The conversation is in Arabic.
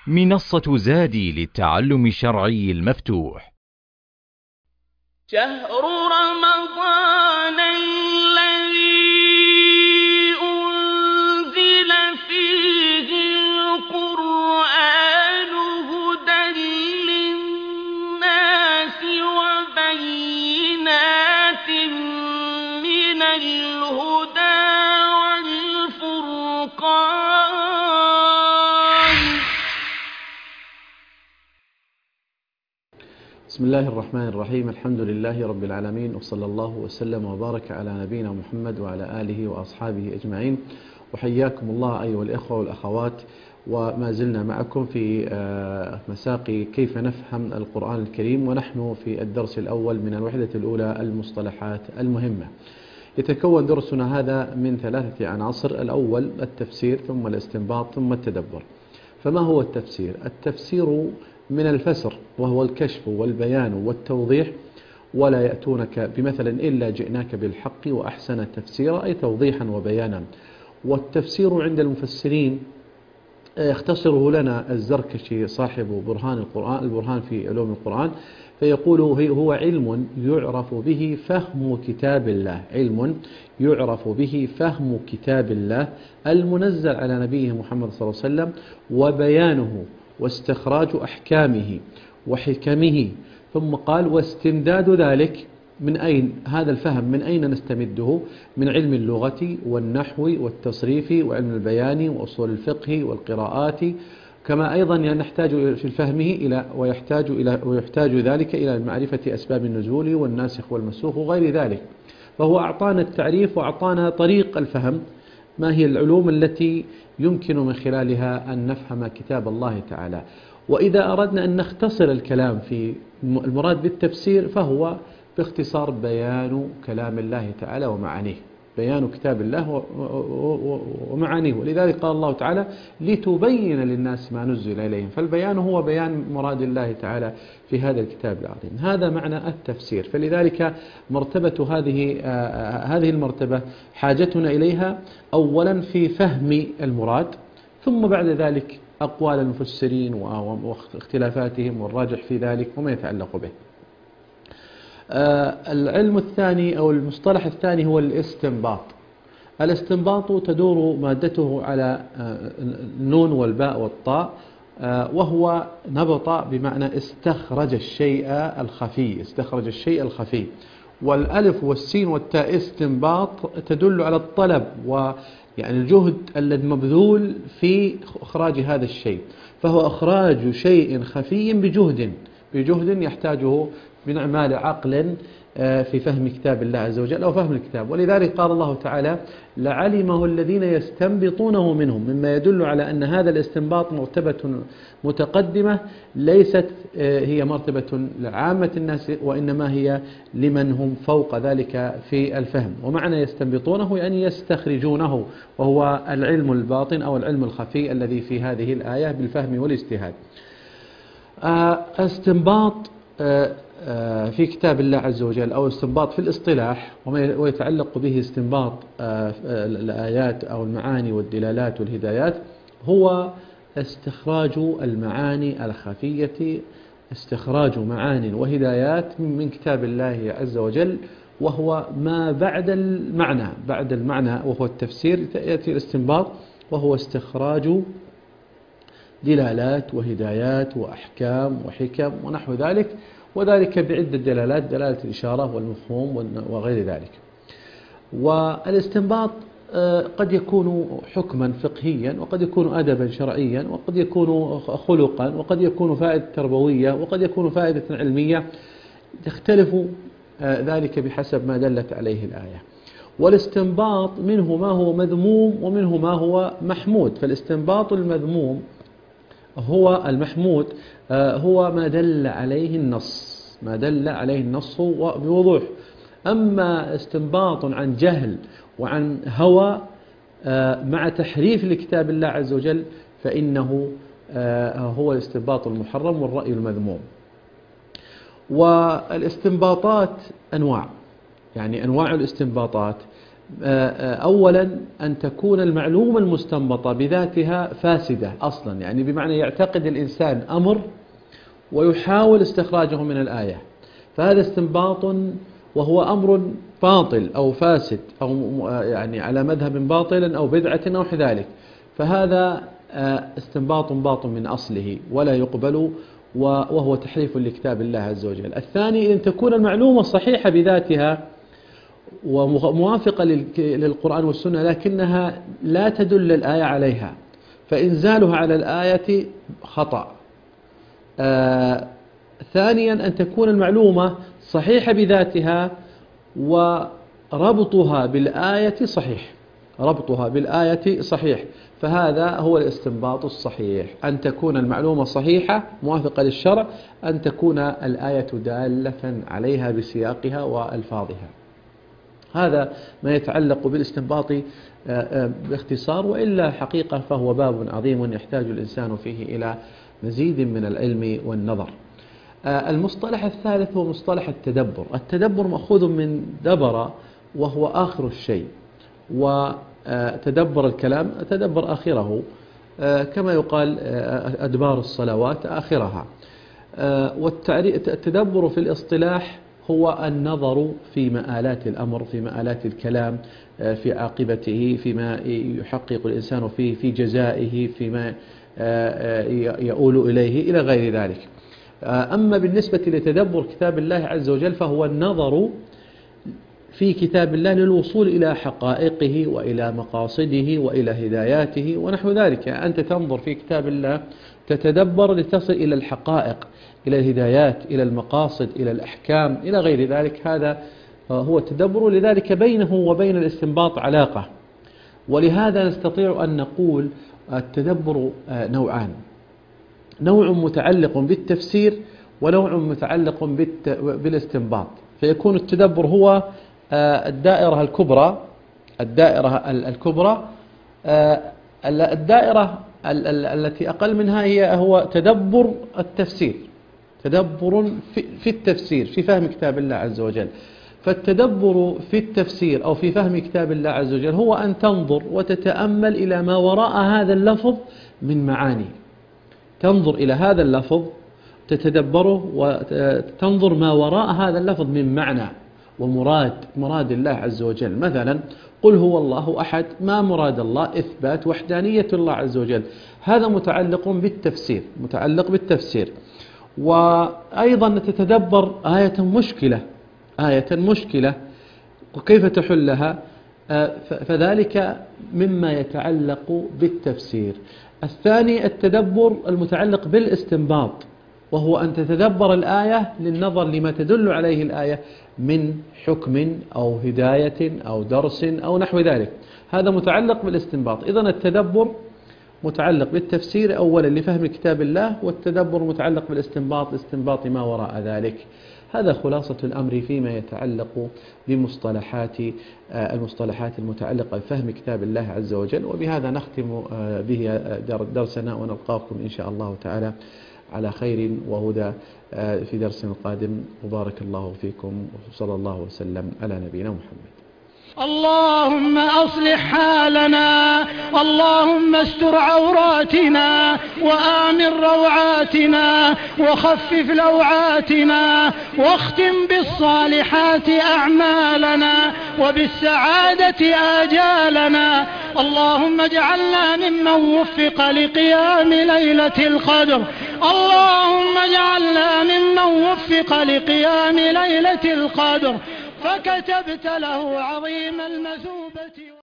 منصة زادي للتعلم الشرعي المفتوح. شهر رمضان الذي أنزل فيه القرآن هدى للناس وبينات من الهدى والفرقان. بسم الله الرحمن الرحيم. الحمد لله رب العالمين، وصلى الله وسلم وبارك على نبينا محمد وعلى آله وأصحابه أجمعين. وحياكم الله أيها الإخوة والأخوات، وما زلنا معكم في مساق كيف نفهم القرآن الكريم، ونحن في الدرس الأول من الوحدة الأولى المصطلحات المهمة. يتكون درسنا هذا من 3 عناصر: الأول التفسير، ثم الاستنباط، ثم التدبر. فما هو التفسير؟ التفسير من الفسر، وهو الكشف والبيان والتوضيح، ولا يأتونك بمثل إلا جئناك بالحق وأحسن تفسيرا، أي توضيحا وبيانا. والتفسير عند المفسرين يختصره لنا الزركشي صاحب برهان القرآن، البرهان في علوم القرآن، فيقول هو علم يعرف به فهم كتاب الله، علم يعرف به فهم كتاب الله المنزل على نبيه محمد صلى الله عليه وسلم، وبيانه واستخراج أحكامه وحكمه. ثم قال: واستمداد ذلك من أين؟ هذا الفهم من أين نستمده؟ من علم اللغة والنحو والتصريف وعلم البيان وأصول الفقه والقراءات، كما أيضا نحتاج في فهمه إلى ويحتاج ذلك إلى معرفة أسباب النزول والناسخ والمنسوخ وغير ذلك. فهو أعطانا التعريف وأعطانا طريق الفهم، ما هي العلوم التي يمكن من خلالها أن نفهم كتاب الله تعالى. وإذا أردنا أن نختصر الكلام في المراد بالتفسير، فهو باختصار بيان كلام الله تعالى ومعانيه، بيان كتاب الله ومعانيه. ولذلك قال الله تعالى: لتبين للناس ما نزل إليهم. فالبيان هو بيان مراد الله تعالى في هذا الكتاب العظيم. هذا معنى التفسير. فلذلك مرتبة هذه المرتبة حاجتنا إليها أولا في فهم المراد، ثم بعد ذلك أقوال المفسرين واختلافاتهم والراجح في ذلك وما يتعلق به. العلم الثاني أو المصطلح الثاني هو الاستنباط. الاستنباط تدور مادته على النون والباء والطاء، وهو نبط بمعنى استخرج الشيء الخفي، استخرج الشيء الخفي. والألف والسين والتاء استنباط تدل على الطلب ويعني الجهد الذي مبذول في إخراج هذا الشيء، فهو إخراج شيء خفي بجهد يحتاجه من أعمال عقل في فهم كتاب الله عز وجل أو فهم الكتاب. ولذلك قال الله تعالى: لعلمه الذين يستنبطونه منهم، مما يدل على أن هذا الاستنباط مرتبة متقدمة، ليست هي مرتبة لعامة الناس، وإنما هي لمن هم فوق ذلك في الفهم. ومعنى يستنبطونه يعني يستخرجونه، وهو العلم الباطن أو العلم الخفي الذي في هذه الآية بالفهم والاجتهاد. استنباط في كتاب الله عز وجل أو استنباط في الاصطلاح ويتعلق به استنباط الآيات أو المعاني والدلالات والهدايات، هو استخراج المعاني الخفية، استخراج معاني وهدايات من كتاب الله عز وجل، وهو ما بعد المعنى، بعد المعنى وهو التفسير يأتي الاستنباط، وهو استخراج دلالات وهدايات وأحكام وحكم ونحو ذلك، وذلك بعدة دلالات: دلالة الإشارة والمفهوم وغير ذلك. والاستنباط قد يكون حكما فقهيا، وقد يكون أدبا شرعيا، وقد يكون خلقا، وقد يكون فائدة تربوية، وقد يكون فائدة علمية، تختلف ذلك بحسب ما دلت عليه الآية. والاستنباط منه ما هو مذموم ومنه ما هو محمود. فالاستنباط المذموم هو المحمود، هو ما دل عليه النص، ما دل عليه النص بوضوح. أما استنباط عن جهل وعن هوى مع تحريف لكتاب الله عز وجل، فإنه هو الاستنباط المحرم والرأي المذموم. والاستنباطات أنواع، يعني أنواع الاستنباطات أولا أن تكون المعلومة المستنبطة بذاتها فاسدة أصلا، يعني بمعنى يعتقد الإنسان أمر ويحاول استخراجه من الآية، فهذا استنباط وهو أمر باطل أو فاسد أو يعني على مذهب باطل أو بدعة أو ذلك، فهذا استنباط باطل من أصله ولا يقبل، وهو تحريف لكتاب الله عز وجل. الثاني أن تكون المعلومة صحيحة بذاتها وموافقة للقرآن والسنة لكنها لا تدل الآية عليها، فإنزالها على الآية خطأ. ثانيا أن تكون المعلومة صحيحة بذاتها وربطها بالآية صحيح، ربطها بالآية صحيح، فهذا هو الاستنباط الصحيح، أن تكون المعلومة صحيحة موافقة للشرع، أن تكون الآية دالة عليها بسياقها وألفاظها. هذا ما يتعلق بالاستنباط باختصار، وإلا حقيقة فهو باب عظيم يحتاج الإنسان فيه إلى مزيد من العلم والنظر. المصطلح الثالث هو مصطلح التدبر. التدبر مأخوذ من دبر وهو آخر الشيء، وتدبر الكلام تدبر آخره، كما يقال أدبار الصلوات آخرها. والتدبر في الاصطلاح هو النظر في مآلات الأمر، في مآلات الكلام، في عاقبته، فيما يحقق الإنسان فيه، في جزائه، فيما يؤول إليه إلى غير ذلك. أما بالنسبة لتدبر كتاب الله عز وجل فهو النظر في كتاب الله للوصول إلى حقائقه وإلى مقاصده وإلى هداياته ونحو ذلك. يعني أنت تنظر في كتاب الله تتدبر لتصل إلى الحقائق، إلى الهدايات، إلى المقاصد، إلى الأحكام، إلى غير ذلك. هذا هو التدبر، لذلك بينه وبين الاستنباط علاقة. ولهذا نستطيع أن نقول التدبر نوعان: نوع متعلق بالتفسير ونوع متعلق بالاستنباط. فيكون التدبر هو الدائرة الكبرى، الدائرة التي أقل منها هو تدبر التفسير، تدبر في التفسير، في فهم كتاب الله عز وجل. فالتدبر في التفسير أو في فهم كتاب الله عز وجل هو أن تنظر وتتأمل إلى ما وراء هذا اللفظ من معاني، تنظر إلى هذا اللفظ تتدبره وتنظر ما وراء هذا اللفظ من معنى ومراد الله عز وجل. مثلا قل هو الله أحد، ما مراد الله؟ إثبات وحدانية الله عز وجل. هذا متعلق بالتفسير. وأيضا تتدبر آية مشكلة وكيف تحلها، فذلك مما يتعلق بالتفسير. الثاني التدبر المتعلق بالاستنباط، وهو أن تتدبر الآية للنظر لما تدل عليه الآية من حكم أو هداية أو درس أو نحو ذلك. هذا متعلق بالاستنباط. إذن التدبر متعلق بالتفسير أولا لفهم كتاب الله، والتدبر متعلق بالاستنباط لاستنباط ما وراء ذلك. هذا خلاصة الأمر فيما يتعلق بمصطلحات المصطلحات المتعلقة بفهم كتاب الله عز وجل. وبهذا نختم به درسنا، ونلقاكم إن شاء الله تعالى على خير وهدى في درس قادم. وبارك الله فيكم، وصلى الله وسلم على نبينا محمد. اللهم أصلح حالنا، اللهم استر عوراتنا وآمن روعاتنا وخفف لوعاتنا، واختم بالصالحات أعمالنا وبالسعادة آجالنا. اللهم اجعلنا ممن وفق لقيام ليلة القدر، اللهم اجعلنا ممن وفق لقيام ليلة القدر فكتبت له عظيم المثوبة.